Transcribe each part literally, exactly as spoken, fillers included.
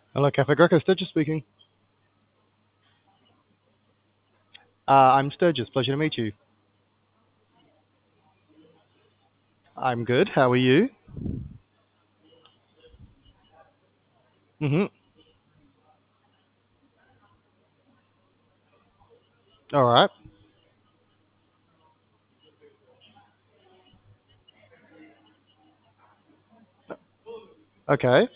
Hello, Cafe Greco. Sturgis speaking. Uh, I'm Sturgis. Pleasure to meet you. I'm good. How are you? Mm-hmm. All right. Okay.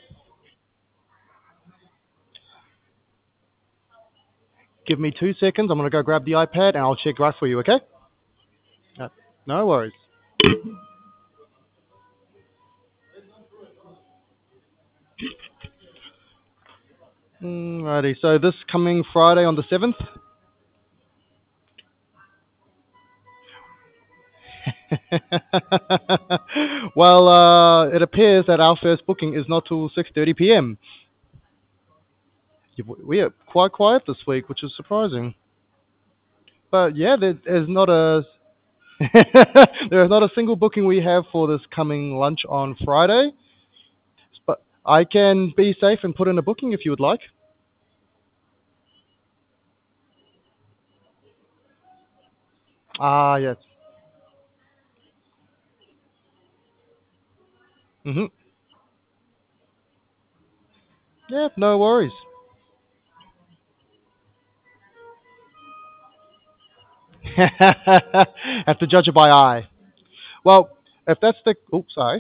Give me two seconds. I'm going to go grab the iPad and I'll check right for you, okay? Uh, no worries. Alrighty. So this coming Friday on the seventh? Well, uh, it appears that our first booking is not till six thirty p m. We are quite quiet this week, which is surprising. But yeah, there is not a there is not a single booking we have for this coming lunch on Friday. But I can be safe and put in a booking if you would like. Ah, yes. Mhm. Yeah, no worries. Have to judge it by eye. Well, if that's the, oops, sorry.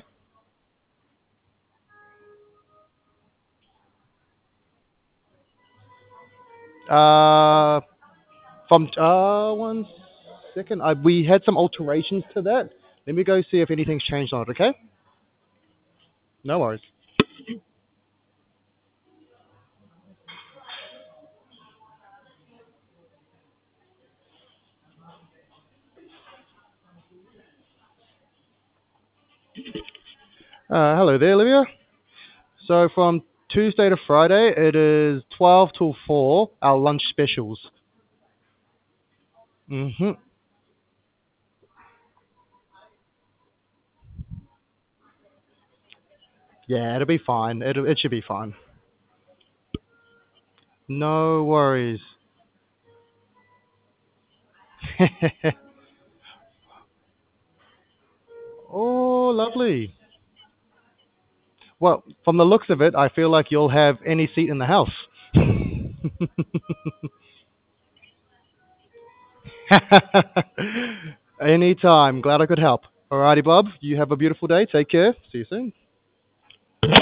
Uh, from uh, one second. I, we had some alterations to that. Let me go see if anything's changed on it. Okay. No worries. Uh, hello there, Olivia. So from Tuesday to Friday, it is twelve till four. Our lunch specials. Mhm. Yeah, it'll be fine. It it should be fine. No worries. Oh, lovely. Well, from the looks of it, I feel like you'll have any seat in the house. Anytime. Glad I could help. Alrighty, Bob. You have a beautiful day. Take care. See you soon.